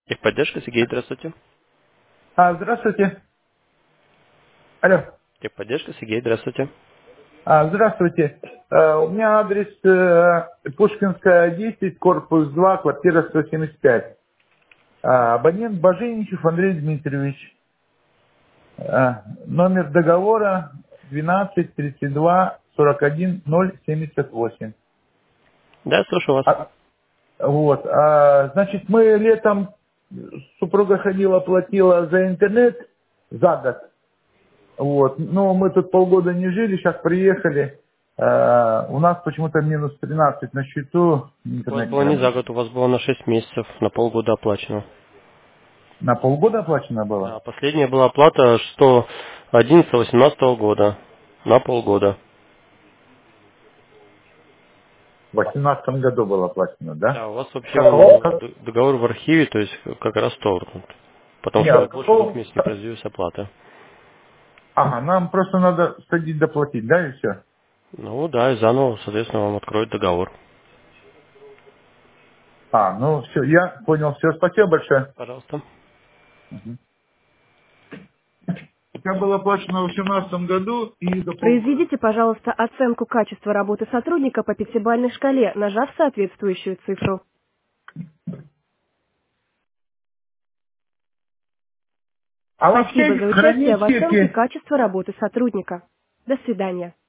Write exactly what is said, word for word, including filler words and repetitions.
Техподдержка, Сергей, здравствуйте. А, здравствуйте. Алло. Техподдержка, Сергей, здравствуйте. А, здравствуйте. Э, у меня адрес э, Пушкинская, десять, корпус два, квартира сто семьдесят пять. А, абонент Боженичев Андрей Дмитриевич. А, номер договора двенадцать тридцать два сорок один ноль семьдесят восемь. Да, слушаю вас. А, вот. А, значит, мы летом, супруга ходила, платила за интернет за год. Вот. Но мы тут полгода не жили, сейчас приехали. Э, у нас почему-то минус тринадцать на счету, У вас интернет было не не за работает. год, у вас было на шесть месяцев, на полгода оплачено. На полгода оплачено было? Да, последняя была оплата что одиннадцатого восемнадцатого года. На полгода. В восемнадцатом году было оплачено, да? Да, у вас, в Какого? общем, Как- д- договор в архиве, то есть как раз торкнут. Потому что Нет, вы больше двух какого? месяцев не произвелись оплаты. Ага, нам просто надо сходить доплатить, да, и все? Ну да, и заново, соответственно, вам откроют договор. А, ну все, я понял, все, спасибо большое. Пожалуйста. Я было оплачено в восемнадцатом году и до полгода. Произведите, пожалуйста, оценку качества работы сотрудника по пятибалльной шкале, нажав соответствующую цифру. Спасибо Алексей, за участие в оценке храните. качества работы сотрудника. До свидания.